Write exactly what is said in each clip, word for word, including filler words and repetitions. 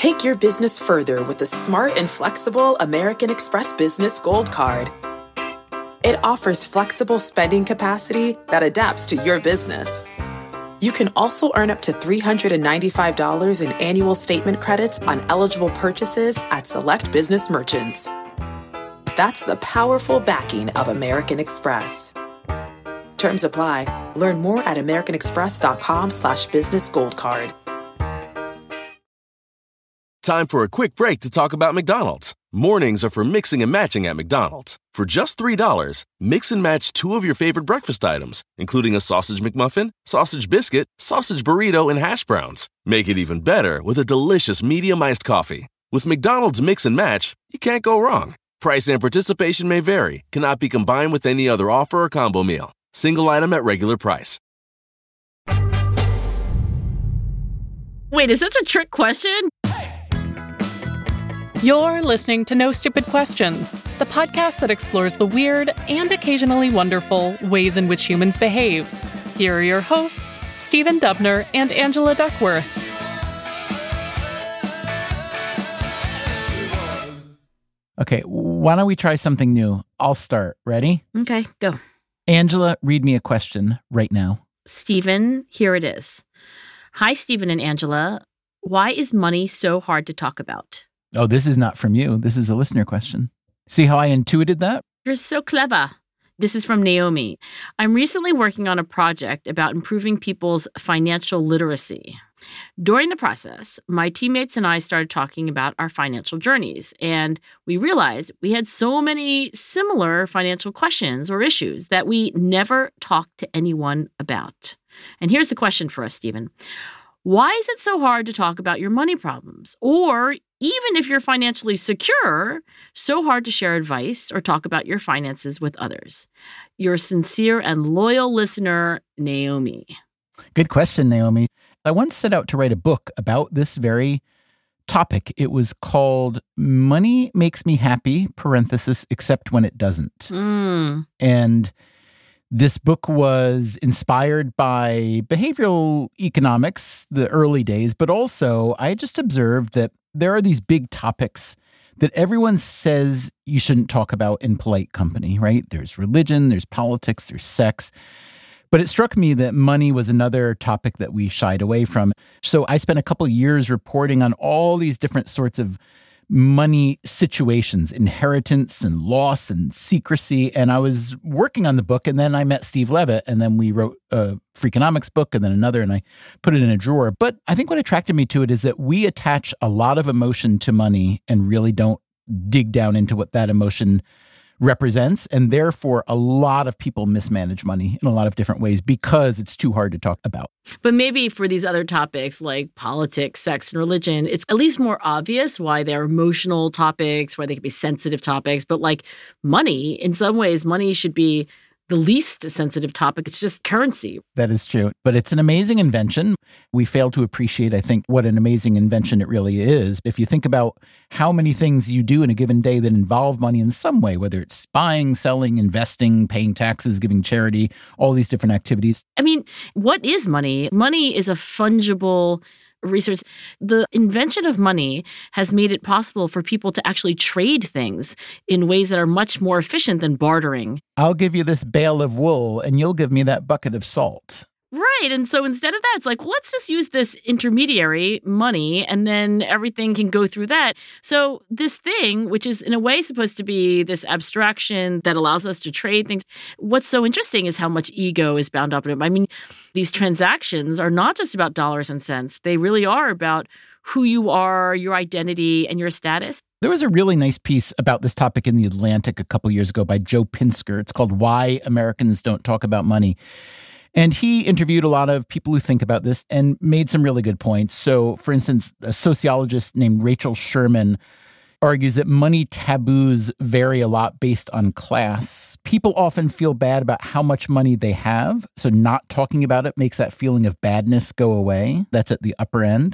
Take your business further with the smart and flexible American Express Business Gold Card. It offers flexible spending capacity that adapts to your business. You can also earn up to three hundred ninety-five dollars in annual statement credits on eligible purchases at select business merchants. That's the powerful backing of American Express. Terms apply. Learn more at americanexpress.com slash business gold card. Time for a quick break to talk about McDonald's. Mornings are for mixing and matching at McDonald's. For just three dollars, mix and match two of your favorite breakfast items, including a sausage McMuffin, sausage biscuit, sausage burrito, and hash browns. Make it even better with a delicious medium iced coffee. With McDonald's Mix and Match, you can't go wrong. Price and participation may vary, cannot be combined with any other offer or combo meal. Single item at regular price. Wait, is this a trick question? You're listening to No Stupid Questions, the podcast that explores the weird and occasionally wonderful ways in which humans behave. Here are your hosts, Stephen Dubner and Angela Duckworth. Okay, why don't we try something new? I'll start. Ready? Okay, go. Angela, read me a question right now. Stephen, here it is. Hi, Stephen and Angela. Why is money so hard to talk about? Oh, this is not from you. This is a listener question. See how I intuited that? You're so clever. This is from Naomi. I'm recently working on a project about improving people's financial literacy. During the process, my teammates and I started talking about our financial journeys, and we realized we had so many similar financial questions or issues that we never talked to anyone about. And here's the question for us, Stephen. Why is it so hard to talk about your money problems? Or even if you're financially secure, so hard to share advice or talk about your finances with others? Your sincere and loyal listener, Naomi. Good question, Naomi. I once set out to write a book about this very topic. It was called Money Makes Me Happy, parenthesis, except when it doesn't. Mm. And this book was inspired by behavioral economics, the early days, but also I just observed that there are these big topics that everyone says you shouldn't talk about in polite company, right? There's religion, there's politics, there's sex. But it struck me that money was another topic that we shied away from. So I spent a couple of years reporting on all these different sorts of money situations, inheritance and loss and secrecy. And I was working on the book, and then I met Steve Levitt, and then we wrote a Freakonomics book and then another, and I put it in a drawer. But I think what attracted me to it is that we attach a lot of emotion to money and really don't dig down into what that emotion represents. And therefore, a lot of people mismanage money in a lot of different ways because it's too hard to talk about. But maybe for these other topics like politics, sex, and religion, it's at least more obvious why they're emotional topics, why they can be sensitive topics. But like money, in some ways, money should be the least sensitive topic. It's just currency. That is true. But it's an amazing invention. We fail to appreciate, I think, what an amazing invention it really is. If you think about how many things you do in a given day that involve money in some way, whether it's buying, selling, investing, paying taxes, giving charity, all these different activities. I mean, what is money? Money is a fungible resource. The invention of money has made it possible for people to actually trade things in ways that are much more efficient than bartering. I'll give you this bale of wool and you'll give me that bucket of salt. Right. And so instead of that, it's like, well, let's just use this intermediary money and then everything can go through that. So this thing, which is in a way supposed to be this abstraction that allows us to trade things, what's so interesting is how much ego is bound up in it. I mean, these transactions are not just about dollars and cents. They really are about who you are, your identity, and your status. There was a really nice piece about this topic in The Atlantic a couple years ago by Joe Pinsker. It's called Why Americans Don't Talk About Money. And he interviewed a lot of people who think about this and made some really good points. So, for instance, a sociologist named Rachel Sherman argues that money taboos vary a lot based on class. People often feel bad about how much money they have, so not talking about it makes that feeling of badness go away. That's at the upper end.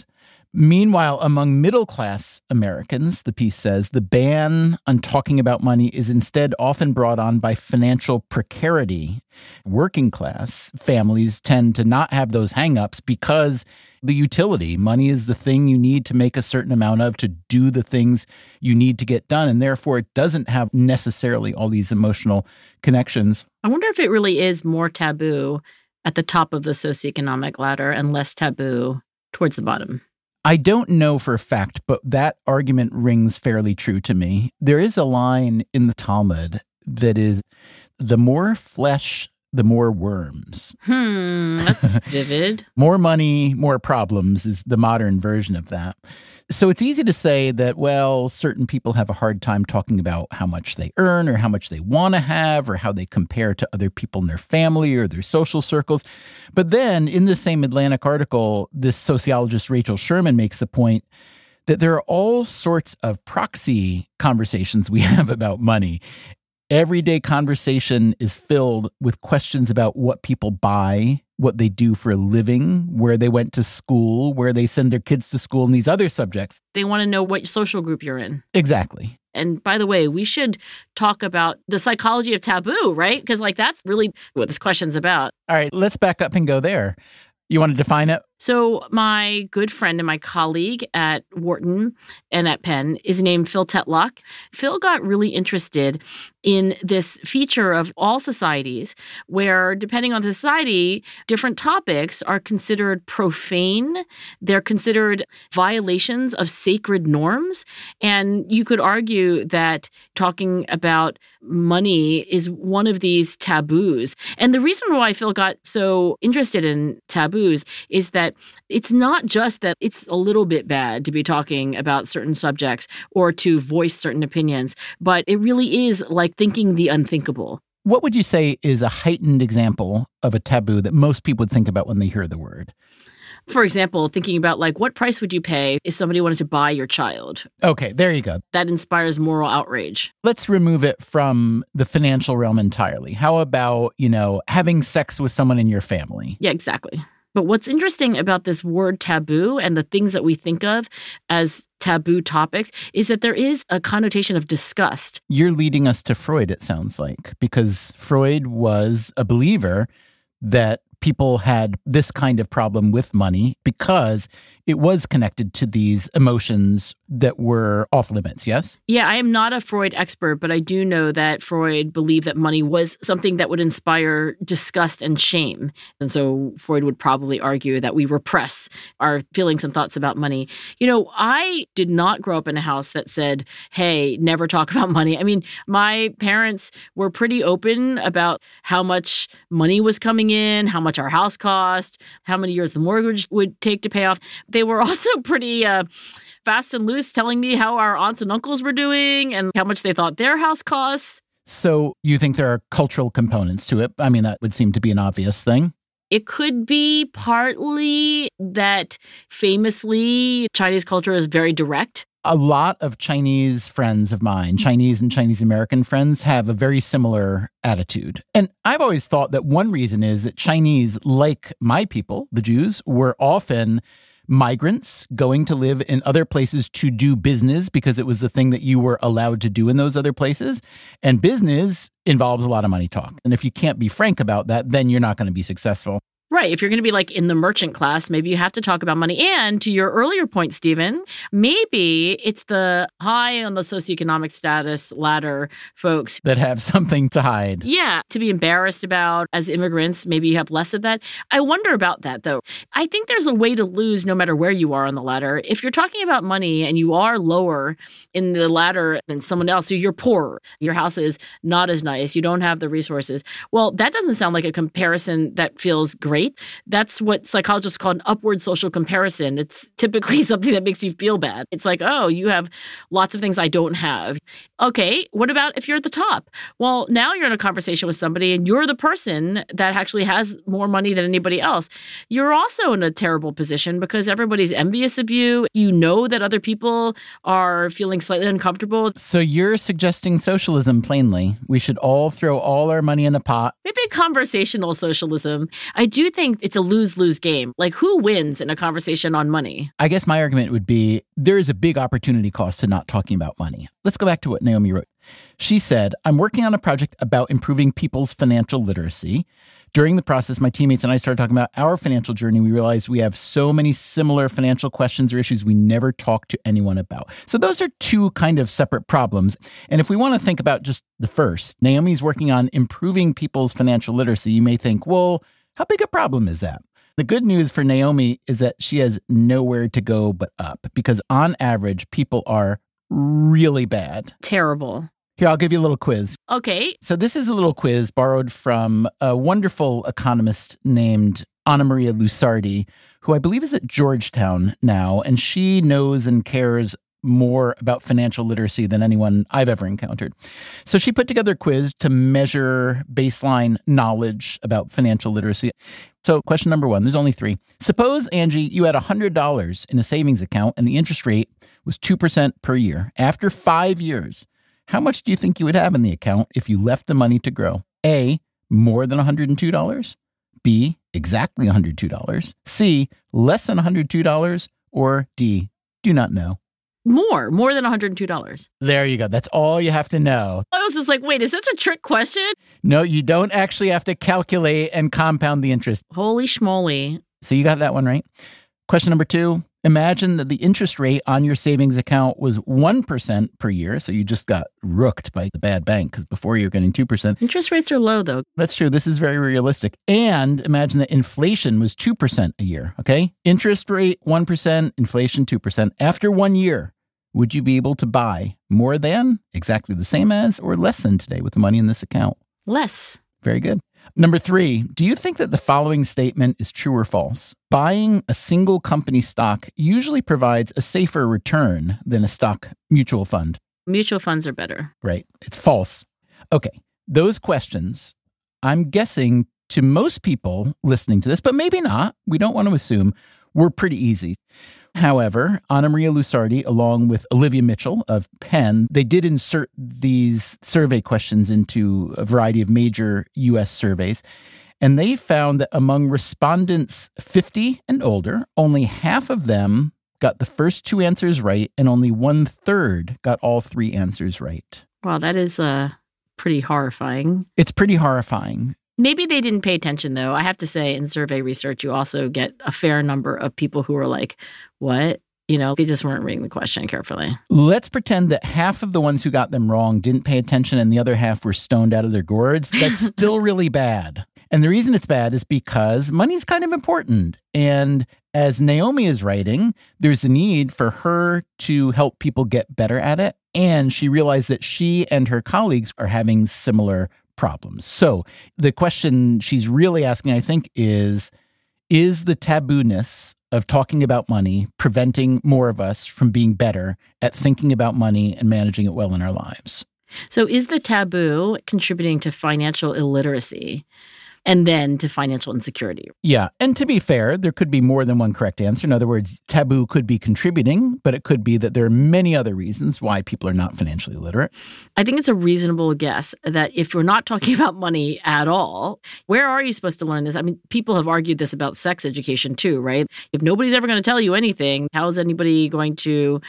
Meanwhile, among middle-class Americans, the piece says, the ban on talking about money is instead often brought on by financial precarity. Working class families tend to not have those hang-ups because the utility, money is the thing you need to make a certain amount of to do the things you need to get done. And therefore, it doesn't have necessarily all these emotional connections. I wonder if it really is more taboo at the top of the socioeconomic ladder and less taboo towards the bottom. I don't know for a fact, but that argument rings fairly true to me. There is a line in the Talmud that is, the more flesh, the more worms. Hmm, that's vivid. More money, more problems is the modern version of that. So it's easy to say that, well, certain people have a hard time talking about how much they earn or how much they want to have or how they compare to other people in their family or their social circles. But then in the same Atlantic article, this sociologist Rachel Sherman makes the point that there are all sorts of proxy conversations we have about money. Everyday conversation is filled with questions about what people buy, what they do for a living, where they went to school, where they send their kids to school, and these other subjects. They want to know what social group you're in. Exactly. And by the way, we should talk about the psychology of taboo, right? Because like that's really what this question's about. All right, let's back up and go there. You want to define it? So my good friend and my colleague at Wharton and at Penn is named Phil Tetlock. Phil got really interested in this feature of all societies where, depending on the society, different topics are considered profane. They're considered violations of sacred norms. And you could argue that talking about money is one of these taboos. And the reason why Phil got so interested in taboos is that it's not just that it's a little bit bad to be talking about certain subjects or to voice certain opinions, but it really is like thinking the unthinkable. What would you say is a heightened example of a taboo that most people would think about when they hear the word? For example, thinking about like, what price would you pay if somebody wanted to buy your child? Okay, there you go. That inspires moral outrage. Let's remove it from the financial realm entirely. How about, you know, having sex with someone in your family? Yeah, exactly. But what's interesting about this word taboo and the things that we think of as taboo topics is that there is a connotation of disgust. You're leading us to Freud, it sounds like, because Freud was a believer that people had this kind of problem with money because it was connected to these emotions that were off limits, yes? Yeah, I am not a Freud expert, but I do know that Freud believed that money was something that would inspire disgust and shame. And so Freud would probably argue that we repress our feelings and thoughts about money. You know, I did not grow up in a house that said, hey, never talk about money. I mean, my parents were pretty open about how much money was coming in, how much our house cost, how many years the mortgage would take to pay off. They were also pretty uh, fast and loose telling me how our aunts and uncles were doing and how much they thought their house costs. So you think there are cultural components to it? I mean, that would seem to be an obvious thing. It could be partly that famously Chinese culture is very direct. A lot of Chinese friends of mine, Chinese and Chinese American friends, have a very similar attitude. And I've always thought that one reason is that Chinese, like my people, the Jews, were often migrants going to live in other places to do business because it was the thing that you were allowed to do in those other places. And business involves a lot of money talk. And if you can't be frank about that, then you're not going to be successful. Right. If you're going to be like in the merchant class, maybe you have to talk about money. And to your earlier point, Stephen, maybe it's the high on the socioeconomic status ladder folks that have something to hide. Yeah, to be embarrassed about as immigrants. Maybe you have less of that. I wonder about that, though. I think there's a way to lose no matter where you are on the ladder. If you're talking about money and you are lower in the ladder than someone else, so you're poorer, your house is not as nice, you don't have the resources. Well, that doesn't sound like a comparison that feels great. That's what psychologists call an upward social comparison. It's typically something that makes you feel bad. It's like, oh, you have lots of things I don't have. Okay, what about if you're at the top? Well, now you're in a conversation with somebody and you're the person that actually has more money than anybody else. You're also in a terrible position because everybody's envious of you. You know that other people are feeling slightly uncomfortable. So you're suggesting socialism plainly. We should all throw all our money in a pot. Maybe conversational socialism. I do do think it's a lose-lose game. Like, who wins in a conversation on money? I guess my argument would be there is a big opportunity cost to not talking about money. Let's go back to what Naomi wrote. She said, I'm working on a project about improving people's financial literacy. During the process, my teammates and I started talking about our financial journey. We realized we have so many similar financial questions or issues we never talk to anyone about. So those are two kind of separate problems. And if we want to think about just the first, Naomi's working on improving people's financial literacy, you may think, well, how big a problem is that? The good news for Naomi is that she has nowhere to go but up, because on average, people are really bad. Terrible. Here, I'll give you a little quiz. Okay. So this is a little quiz borrowed from a wonderful economist named Anna Maria Lusardi, who I believe is at Georgetown now, and she knows and cares more about financial literacy than anyone I've ever encountered. So she put together a quiz to measure baseline knowledge about financial literacy. So question number one, there's only three. Suppose, Angie, you had one hundred dollars in a savings account and the interest rate was two percent per year. After five years, how much do you think you would have in the account if you left the money to grow? A, more than one hundred two dollars. B, exactly one hundred two dollars. C, less than one hundred two dollars. Or D, do not know. More, more than one hundred two dollars. There you go. That's all you have to know. I was just like, wait, is this a trick question? No, you don't actually have to calculate and compound the interest. Holy schmoly. So you got that one right. Question number two. Imagine that the interest rate on your savings account was one percent per year. So you just got rooked by the bad bank because before you were getting two percent. Interest rates are low, though. That's true. This is very realistic. And imagine that inflation was two percent a year. Okay. Interest rate one percent, inflation two percent. After one year, would you be able to buy more than, exactly the same as, or less than today with the money in this account? Less. Very good. Number three, do you think that the following statement is true or false? Buying a single company stock usually provides a safer return than a stock mutual fund. Mutual funds are better. Right. It's false. Okay. Those questions, I'm guessing to most people listening to this, but maybe not, we don't want to assume, were pretty easy. However, Anna Maria Lusardi, along with Olivia Mitchell of Penn, they did insert these survey questions into a variety of major U S surveys. And they found that among respondents fifty and older, only half of them got the first two answers right, and only one third got all three answers right. Wow, that is uh, pretty horrifying. It's pretty horrifying. Maybe they didn't pay attention, though. I have to say, in survey research, you also get a fair number of people who are like, what? You know, they just weren't reading the question carefully. Let's pretend that half of the ones who got them wrong didn't pay attention and the other half were stoned out of their gourds. That's still really bad. And the reason it's bad is because money's kind of important. And as Naomi is writing, there's a need for her to help people get better at it. And she realized that she and her colleagues are having similar problems. So the question she's really asking, I think, is, is the tabooness of talking about money preventing more of us from being better at thinking about money and managing it well in our lives? So is the taboo contributing to financial illiteracy and then to financial insecurity? Yeah. And to be fair, there could be more than one correct answer. In other words, taboo could be contributing, but it could be that there are many other reasons why people are not financially literate. I think it's a reasonable guess that if we're not talking about money at all, where are you supposed to learn this? I mean, people have argued this about sex education too, right? If nobody's ever going to tell you anything, how is anybody going to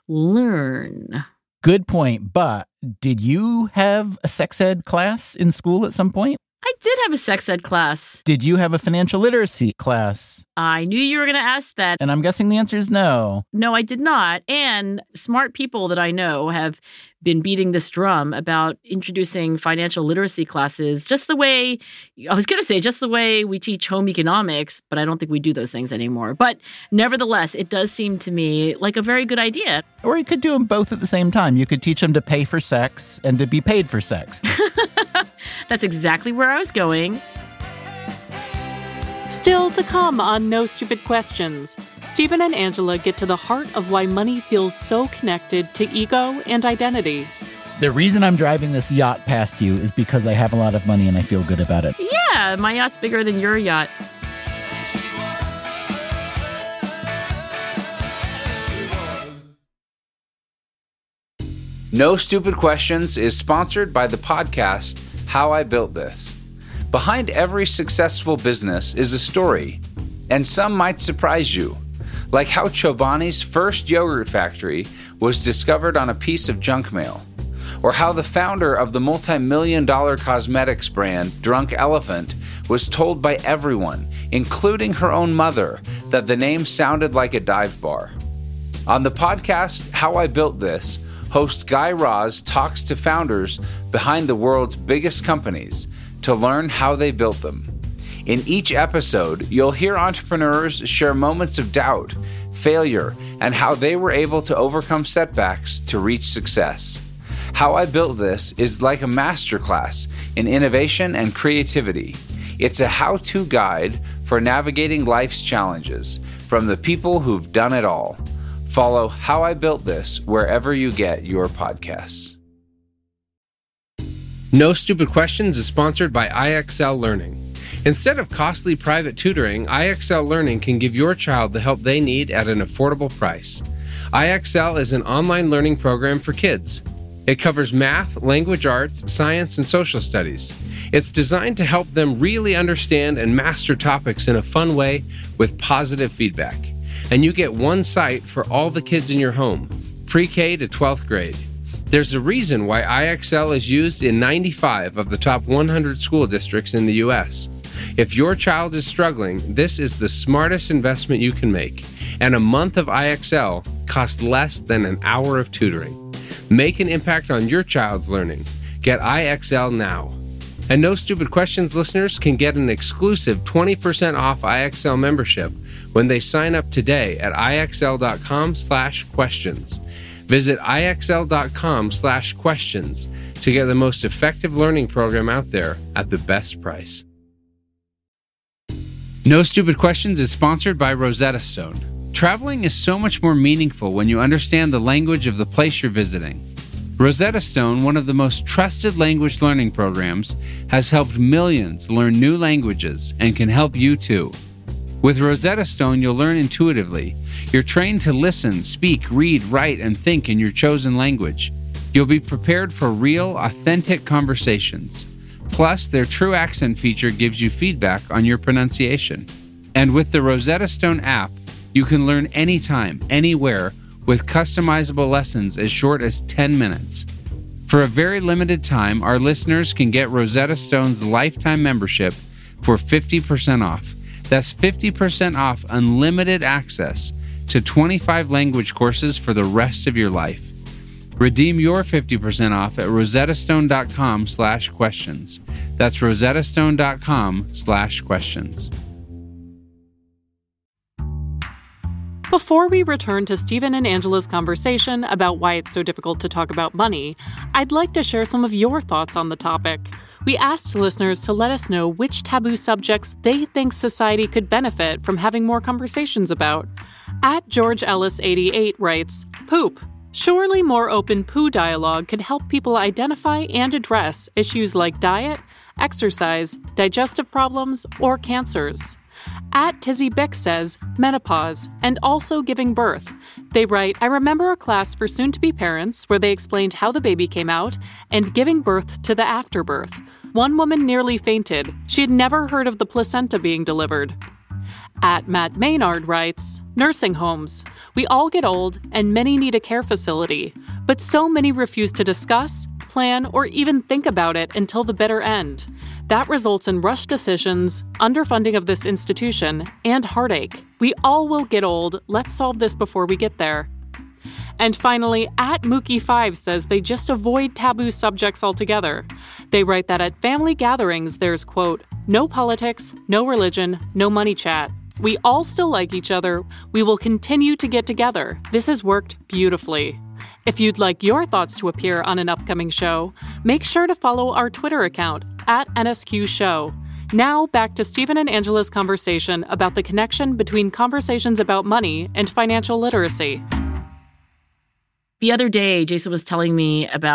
learn? Good point. But did you have a sex ed class in school at some point? I did have a sex ed class. Did you have a financial literacy class? I knew you were going to ask that. And I'm guessing the answer is no. No, I did not. And smart people that I know have been beating this drum about introducing financial literacy classes just the way, I was going to say just the way we teach home economics, but I don't think we do those things anymore. But nevertheless, it does seem to me like a very good idea. Or you could do them both at the same time. You could teach them to pay for sex and to be paid for sex. That's exactly where I was going. Still to come on No Stupid Questions, Stephen and Angela get to the heart of why money feels so connected to ego and identity. The reason I'm driving this yacht past you is because I have a lot of money and I feel good about it. Yeah, my yacht's bigger than your yacht. No Stupid Questions is sponsored by the podcast How I Built This. Behind every successful business is a story, and some might surprise you, like how Chobani's first yogurt factory was discovered on a piece of junk mail, or how the founder of the multi-million dollar cosmetics brand Drunk Elephant was told by everyone, including her own mother, that the name sounded like a dive bar. On the podcast, How I Built This, host Guy Raz talks to founders behind the world's biggest companies to learn how they built them. In each episode, you'll hear entrepreneurs share moments of doubt, failure, and how they were able to overcome setbacks to reach success. How I Built This is like a masterclass in innovation and creativity. It's a how-to guide for navigating life's challenges from the people who've done it all. Follow How I Built This wherever you get your podcasts. No Stupid Questions is sponsored by I X L Learning. Instead of costly private tutoring, I X L Learning can give your child the help they need at an affordable price. I X L is an online learning program for kids. It covers math, language arts, science, and social studies. It's designed to help them really understand and master topics in a fun way with positive feedback. And you get one site for all the kids in your home, pre-K to twelfth grade. There's a reason why I X L is used in ninety-five of the top one hundred school districts in the U S. If your child is struggling, this is the smartest investment you can make. And a month of I X L costs less than an hour of tutoring. Make an impact on your child's learning. Get I X L now. And No Stupid Questions listeners can get an exclusive twenty percent off I X L membership when they sign up today at IXL.com slash questions. Visit IXL.com slash questions to get the most effective learning program out there at the best price. No Stupid Questions is sponsored by Rosetta Stone. Traveling is so much more meaningful when you understand the language of the place you're visiting. Rosetta Stone, one of the most trusted language learning programs, has helped millions learn new languages and can help you too. With Rosetta Stone, you'll learn intuitively. You're trained to listen, speak, read, write, and think in your chosen language. You'll be prepared for real, authentic conversations. Plus, their True Accent feature gives you feedback on your pronunciation. And with the Rosetta Stone app, you can learn anytime, anywhere, with customizable lessons as short as ten minutes. For a very limited time, our listeners can get Rosetta Stone's lifetime membership for fifty percent off. That's fifty percent off unlimited access to twenty-five language courses for the rest of your life. Redeem your fifty percent off at rosettastone.com slash questions. That's rosettastone.com slash questions. Before we return to Stephen and Angela's conversation about why it's so difficult to talk about money, I'd like to share some of your thoughts on the topic. We asked listeners to let us know which taboo subjects they think society could benefit from having more conversations about. At George Ellis eighty-eight writes, "Poop. Surely more open poo dialogue could help people identify and address issues like diet, exercise, digestive problems, or cancers." At Tizzy Bick says, menopause, and also giving birth. They write, "I remember a class for soon-to-be parents where they explained how the baby came out and giving birth to the afterbirth. One woman nearly fainted. She had never heard of the placenta being delivered." At Matt Maynard writes, "Nursing homes. We all get old and many need a care facility, but so many refuse to discuss, plan, or even think about it until the bitter end. That results in rushed decisions, underfunding of this institution, and heartache. We all will get old. Let's solve this before we get there." And finally, at Mookie five says they just avoid taboo subjects altogether. They write that at family gatherings, there's, quote, "no politics, no religion, no money chat. We all still like each other. We will continue to get together. This has worked beautifully." If you'd like your thoughts to appear on an upcoming show, make sure to follow our Twitter account, at N S Q Show. Now back to Stephen and Angela's conversation about the connection between conversations about money and financial literacy. The other day, Jason was telling me about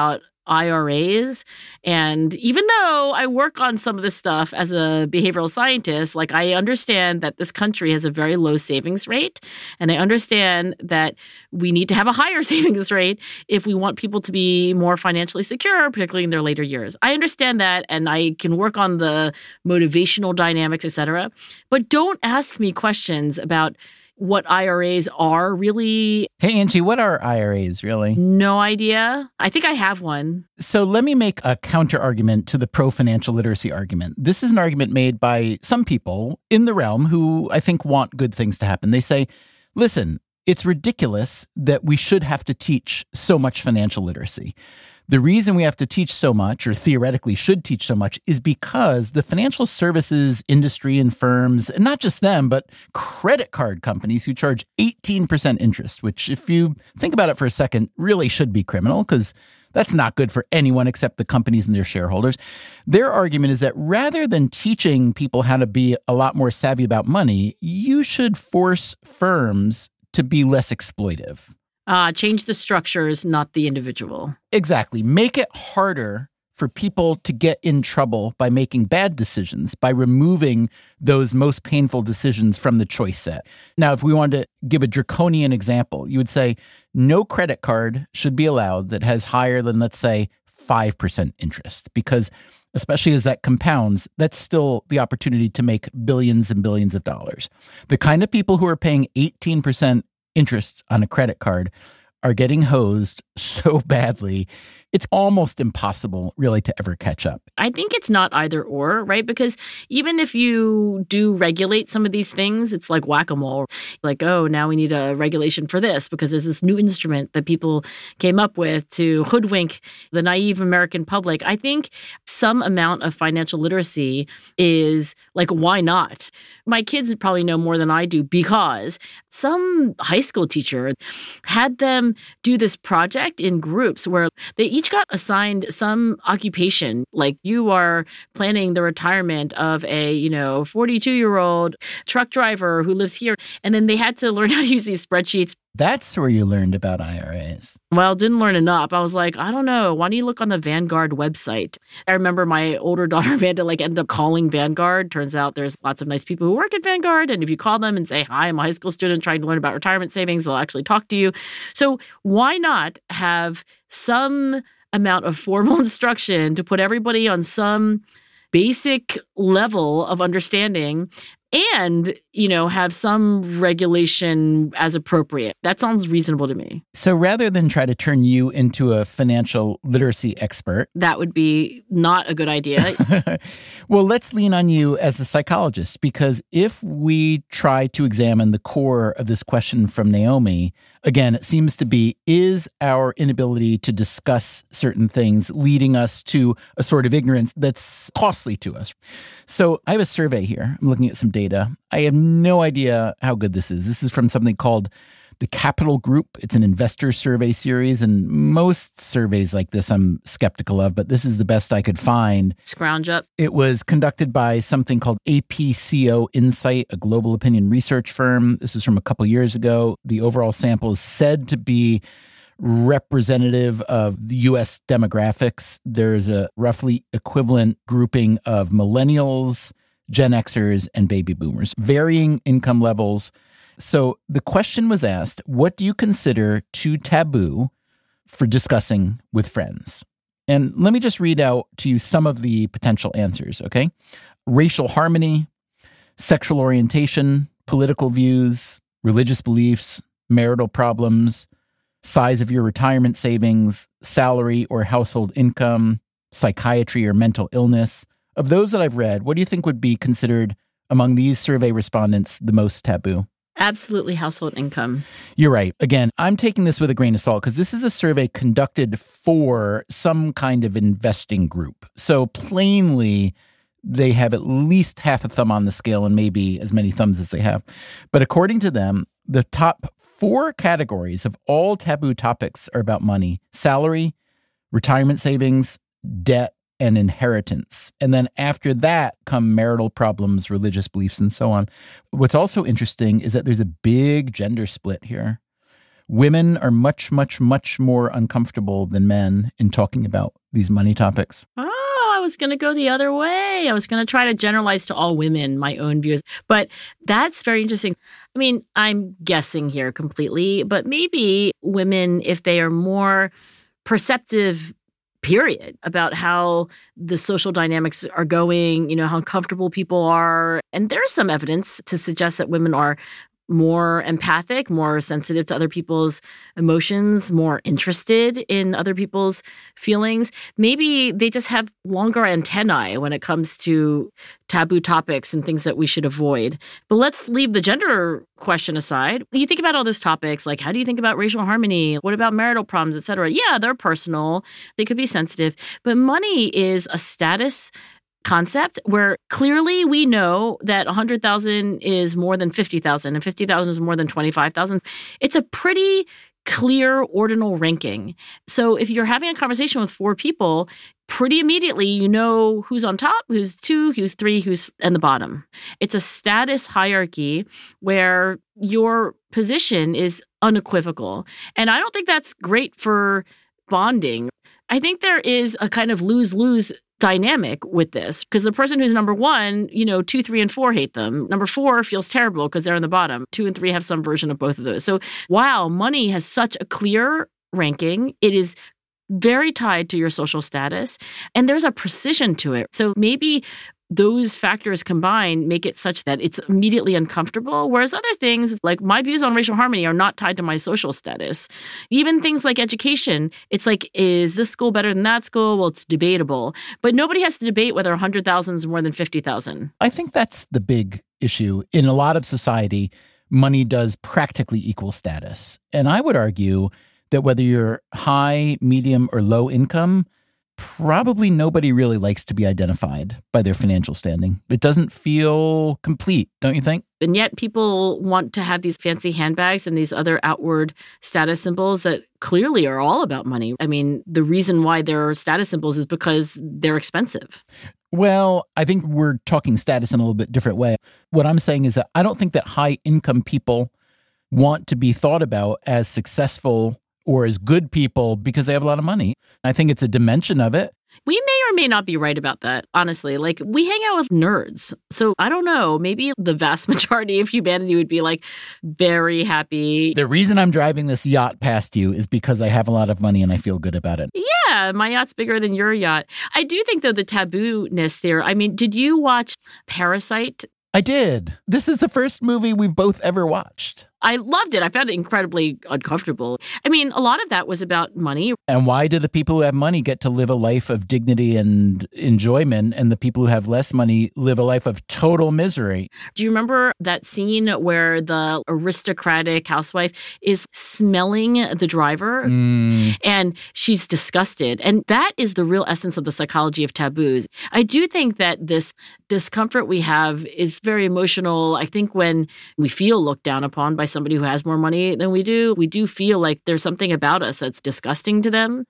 I R As. And even though I work on some of this stuff as a behavioral scientist, like I understand that this country has a very low savings rate. And I understand that we need to have a higher savings rate if we want people to be more financially secure, particularly in their later years. I understand that, and I can work on the motivational dynamics, et cetera. But don't ask me questions about what I R As are really. Hey, Angie, what are I R As really? No idea. I think I have one. So let me make a counter argument to the pro-financial literacy argument. This is an argument made by some people in the realm who I think want good things to happen. They say, listen, it's ridiculous that we should have to teach so much financial literacy. The reason we have to teach so much, or theoretically should teach so much, is because the financial services industry and firms, and not just them, but credit card companies who charge eighteen percent interest, which if you think about it for a second, really should be criminal because that's not good for anyone except the companies and their shareholders. Their argument is that rather than teaching people how to be a lot more savvy about money, you should force firms to be less exploitive. Uh, change the structures, not the individual. Exactly. Make it harder for people to get in trouble by making bad decisions, by removing those most painful decisions from the choice set. Now, if we wanted to give a draconian example, you would say no credit card should be allowed that has higher than, let's say, five percent interest, because especially as that compounds, that's still the opportunity to make billions and billions of dollars. The kind of people who are paying eighteen percent interest on a credit card are getting hosed so badly, it's almost impossible really to ever catch up. I think it's not either or, right? Because even if you do regulate some of these things, it's like whack-a-mole. Like, oh, now we need a regulation for this because there's this new instrument that people came up with to hoodwink the naive American public. I think some amount of financial literacy is like, why not? My kids probably know more than I do because some high school teacher had them do this project in groups where they each got assigned some occupation. Like you are planning the retirement of a, you know, forty-two-year-old truck driver who lives here. And then they had to learn how to use these spreadsheets. That's where you learned about I R As. Well, didn't learn enough. I was like, I don't know. Why don't you look on the Vanguard website? I remember my older daughter, Vanda, like ended up calling Vanguard. Turns out there's lots of nice people who work at Vanguard. And if you call them and say, hi, I'm a high school student trying to learn about retirement savings, they'll actually talk to you. So why not have some amount of formal instruction to put everybody on some basic level of understanding and, you know, have some regulation as appropriate? That sounds reasonable to me. So rather than try to turn you into a financial literacy expert, that would be not a good idea. Well, let's lean on you as a psychologist, because if we try to examine the core of this question from Naomi, again, it seems to be, is our inability to discuss certain things leading us to a sort of ignorance that's costly to us? So I have a survey here. I'm looking at some data. I have no idea how good this is. This is from something called the Capital Group. It's an investor survey series, and most surveys like this I'm skeptical of, but this is the best I could find. Scrounge up. It was conducted by something called A P C O Insight, a global opinion research firm. This is from a couple years ago. The overall sample is said to be representative of the U S demographics. There's a roughly equivalent grouping of millennials, Gen Xers, and baby boomers, varying income levels. So the question was asked, what do you consider too taboo for discussing with friends? And let me just read out to you some of the potential answers, okay? Racial harmony, sexual orientation, political views, religious beliefs, marital problems, size of your retirement savings, salary or household income, psychiatry or mental illness. Of those that I've read, what do you think would be considered among these survey respondents the most taboo? Absolutely household income. You're right. Again, I'm taking this with a grain of salt because this is a survey conducted for some kind of investing group. So plainly, they have at least half a thumb on the scale and maybe as many thumbs as they have. But according to them, the top four categories of all taboo topics are about money: salary, retirement savings, debt, and inheritance. And then after that come marital problems, religious beliefs, and so on. What's also interesting is that there's a big gender split here. women are much, much, much more uncomfortable than men in talking about these money topics. Oh, I was going to go the other way. I was going to try to generalize to all women my own views. But that's very interesting. I mean, I'm guessing here completely, but maybe women, if they are more perceptive, period, about how the social dynamics are going, you know, how comfortable people are. And there's some evidence to suggest that women are more empathic, more sensitive to other people's emotions, more interested in other people's feelings. Maybe they just have longer antennae when it comes to taboo topics and things that we should avoid. But let's leave the gender question aside. You think about all those topics, like how do you think about racial harmony? What about marital problems, et cetera? Yeah, they're personal. They could be sensitive. But money is a status concept where clearly we know that one hundred thousand is more than fifty thousand and fifty thousand is more than twenty-five thousand. It's a pretty clear ordinal ranking. So if you're having a conversation with four people, pretty immediately you know who's on top, who's two, who's three, who's in the bottom. It's a status hierarchy where your position is unequivocal. And I don't think that's great for bonding. I think there is a kind of lose-lose dynamic with this because the person who's number one, you know, two, three, and four hate them. Number four feels terrible because they're in the bottom. Two and three have some version of both of those. So while money has such a clear ranking, it is very tied to your social status and there's a precision to it. So maybe those factors combined make it such that it's immediately uncomfortable, whereas other things, like my views on racial harmony, are not tied to my social status. Even things like education, it's like, is this school better than that school? Well, it's debatable. But nobody has to debate whether one hundred thousand is more than fifty thousand. I think that's the big issue. In a lot of society, money does practically equal status. And I would argue that whether you're high, medium, or low income, probably nobody really likes to be identified by their financial standing. It doesn't feel complete, don't you think? And yet people want to have these fancy handbags and these other outward status symbols that clearly are all about money. I mean, the reason why they're status symbols is because they're expensive. Well, I think we're talking status in a little bit different way. What I'm saying is that I don't think that high income people want to be thought about as successful or as good people because they have a lot of money. I think it's a dimension of it. We may or may not be right about that, honestly. Like, we hang out with nerds. So I don't know, maybe the vast majority of humanity would be like very happy. The reason I'm driving this yacht past you is because I have a lot of money and I feel good about it. Yeah, my yacht's bigger than your yacht. I do think, though, the taboo-ness there. I mean, did you watch Parasite? I did. This is the first movie we've both ever watched. I loved it. I found it incredibly uncomfortable. I mean, a lot of that was about money. And why do the people who have money get to live a life of dignity and enjoyment, and the people who have less money live a life of total misery? Do you remember that scene where the aristocratic housewife is smelling the driver? Mm. And she's disgusted. And that is the real essence of the psychology of taboos. I do think that this discomfort we have is very emotional. I think when we feel looked down upon by somebody who has more money than we do, we do feel like there's something about us that's disgusting to them.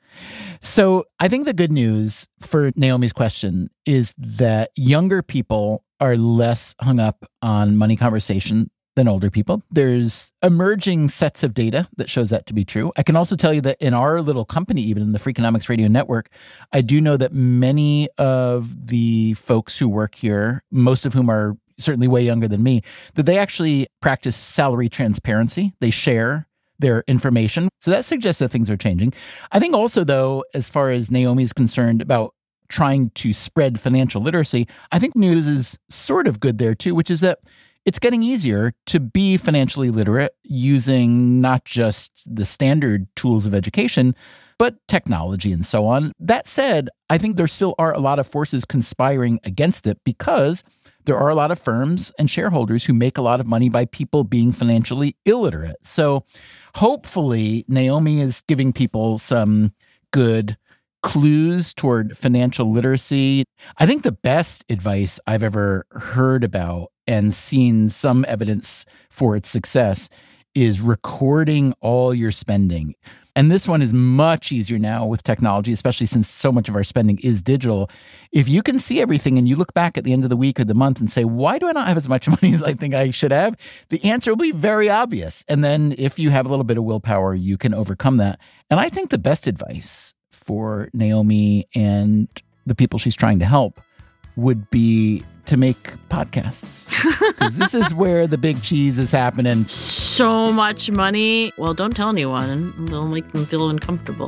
So I think the good news for Naomi's question is that younger people are less hung up on money conversation than older people. There's emerging sets of data that shows that to be true. I can also tell you that in our little company, even in the Freakonomics Radio Network, I do know that many of the folks who work here, most of whom are certainly way younger than me, that they actually practice salary transparency. They share their information. So that suggests that things are changing. I think also, though, as far as Naomi is concerned about trying to spread financial literacy, I think news is sort of good there too, which is that it's getting easier to be financially literate using not just the standard tools of education, but technology and so on. That said, I think there still are a lot of forces conspiring against it because there are a lot of firms and shareholders who make a lot of money by people being financially illiterate. So hopefully Naomi is giving people some good clues toward financial literacy. I think the best advice I've ever heard about and seen some evidence for its success is recording all your spending. And this one is much easier now with technology, especially since so much of our spending is digital. If you can see everything and you look back at the end of the week or the month and say, why do I not have as much money as I think I should have? The answer will be very obvious. And then if you have a little bit of willpower, you can overcome that. And I think the best advice for Naomi and the people she's trying to help would be to make podcasts. Because this is where the big cheese is happening. So much money. Well, don't tell anyone. It'll make them feel uncomfortable.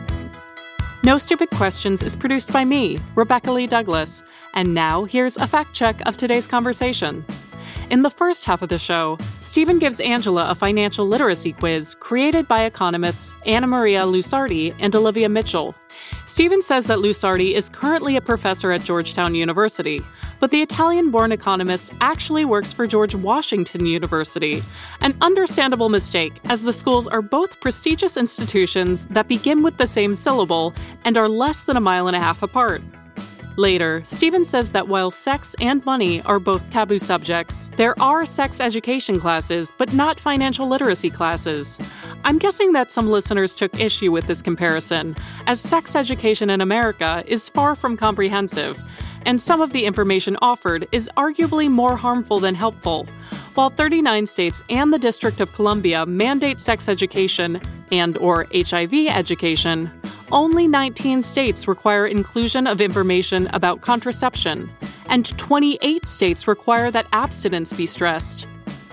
No Stupid Questions is produced by me, Rebecca Lee Douglas. And now here's a fact check of today's conversation. In the first half of the show, Stephen gives Angela a financial literacy quiz created by economists Anna Maria Lusardi and Olivia Mitchell. Stephen says that Lusardi is currently a professor at Georgetown University, but the Italian-born economist actually works for George Washington University. An understandable mistake, as the schools are both prestigious institutions that begin with the same syllable and are less than a mile and a half apart. Later, Stephen says that while sex and money are both taboo subjects, there are sex education classes, but not financial literacy classes. I'm guessing that some listeners took issue with this comparison, as sex education in America is far from comprehensive, and some of the information offered is arguably more harmful than helpful. While thirty-nine states and the District of Columbia mandate sex education and or H I V education, only nineteen states require inclusion of information about contraception, and twenty-eight states require that abstinence be stressed.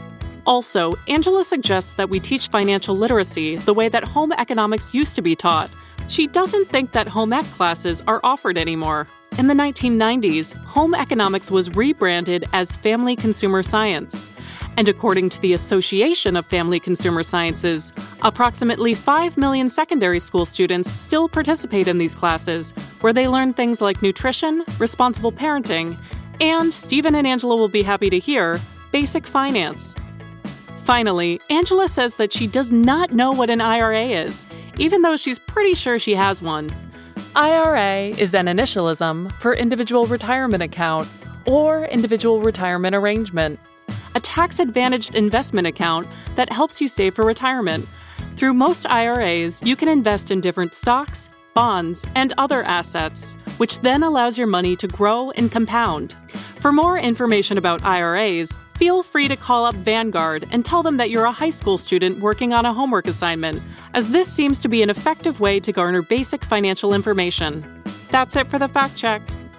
Also, Angela suggests that we teach financial literacy the way that home economics used to be taught. She doesn't think that home ec classes are offered anymore. In the nineteen nineties, home economics was rebranded as Family Consumer Science. And according to the Association of Family Consumer Sciences, approximately five million secondary school students still participate in these classes, where they learn things like nutrition, responsible parenting, and, Stephen and Angela will be happy to hear, basic finance. Finally, Angela says that she does not know what an I R A is, even though she's pretty sure she has one. I R A is an initialism for individual retirement account or individual retirement arrangement, a tax-advantaged investment account that helps you save for retirement. Through most I R As, you can invest in different stocks, bonds, and other assets, which then allows your money to grow and compound. For more information about I R As, feel free to call up Vanguard and tell them that you're a high school student working on a homework assignment, as this seems to be an effective way to garner basic financial information. That's it for the fact check.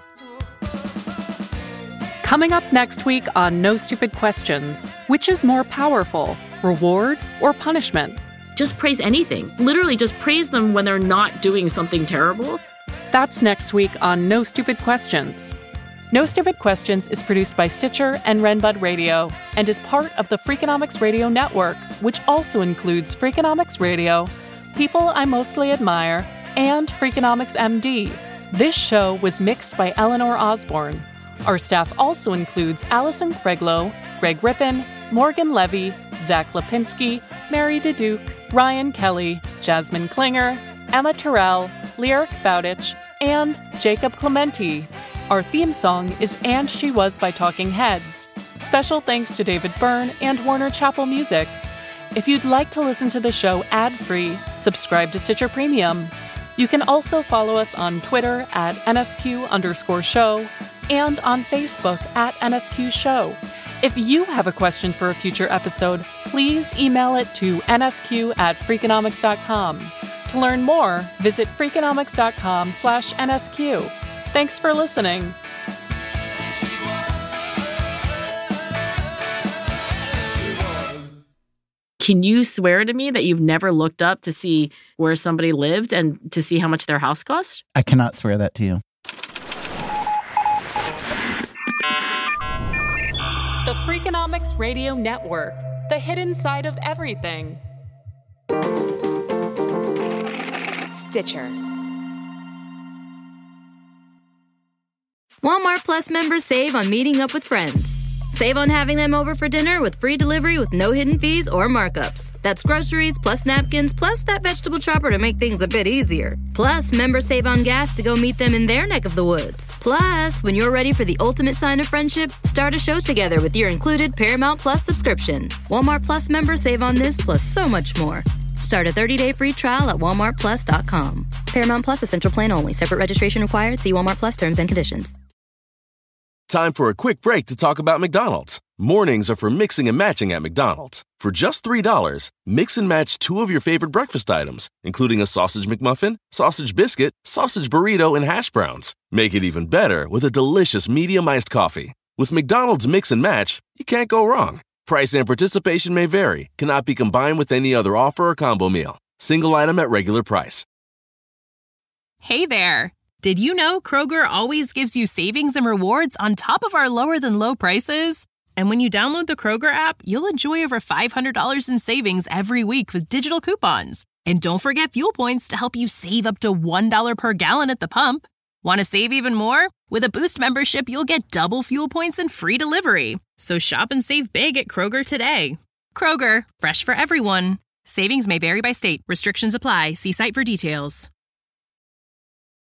Coming up next week on No Stupid Questions, which is more powerful, reward or punishment? Just praise anything. Literally, just praise them when they're not doing something terrible. That's next week on No Stupid Questions. No Stupid Questions is produced by Stitcher and Renbud Radio and is part of the Freakonomics Radio Network, which also includes Freakonomics Radio, People I Mostly Admire, and Freakonomics M D. This show was mixed by Eleanor Osborne. Our staff also includes Allison Craiglow, Greg Rippin, Morgan Levy, Zach Lipinski, Mary DeDuke, Ryan Kelly, Jasmine Klinger, Emma Terrell, Lyric Bowditch, and Jacob Clementi. Our theme song is And She Was by Talking Heads. Special thanks to David Byrne and Warner Chappell Music. If you'd like to listen to the show ad-free, subscribe to Stitcher Premium. You can also follow us on Twitter at N S Q underscore show and on Facebook at N S Q show. If you have a question for a future episode, please email it to N S Q at Freakonomics dot com. To learn more, visit Freakonomics dot com slash N S Q. Thanks for listening. Can you swear to me that you've never looked up to see where somebody lived and to see how much their house cost? I cannot swear that to you. The Freakonomics Radio Network, the hidden side of everything. Stitcher. Walmart Plus members save on meeting up with friends. Save on having them over for dinner with free delivery with no hidden fees or markups. That's groceries, plus napkins, plus that vegetable chopper to make things a bit easier. Plus, members save on gas to go meet them in their neck of the woods. Plus, when you're ready for the ultimate sign of friendship, start a show together with your included Paramount Plus subscription. Walmart Plus members save on this plus so much more. Start a thirty-day free trial at walmart plus dot com. Paramount Plus Essential Plan only. Separate registration required. See Walmart Plus terms and conditions. Time for a quick break to talk about McDonald's. Mornings are for mixing and matching at McDonald's. For just three dollars, mix and match two of your favorite breakfast items, including a sausage McMuffin, sausage biscuit, sausage burrito, and hash browns. Make it even better with a delicious medium iced coffee. With McDonald's Mix and Match, you can't go wrong. Price and participation may vary. Cannot be combined with any other offer or combo meal. Single item at regular price. Hey there. Did you know Kroger always gives you savings and rewards on top of our lower than low prices? And when you download the Kroger app, you'll enjoy over five hundred dollars in savings every week with digital coupons. And don't forget fuel points to help you save up to one dollar per gallon at the pump. Want to save even more? With a Boost membership, you'll get double fuel points and free delivery. So shop and save big at Kroger today. Kroger, fresh for everyone. Savings may vary by state. Restrictions apply. See site for details.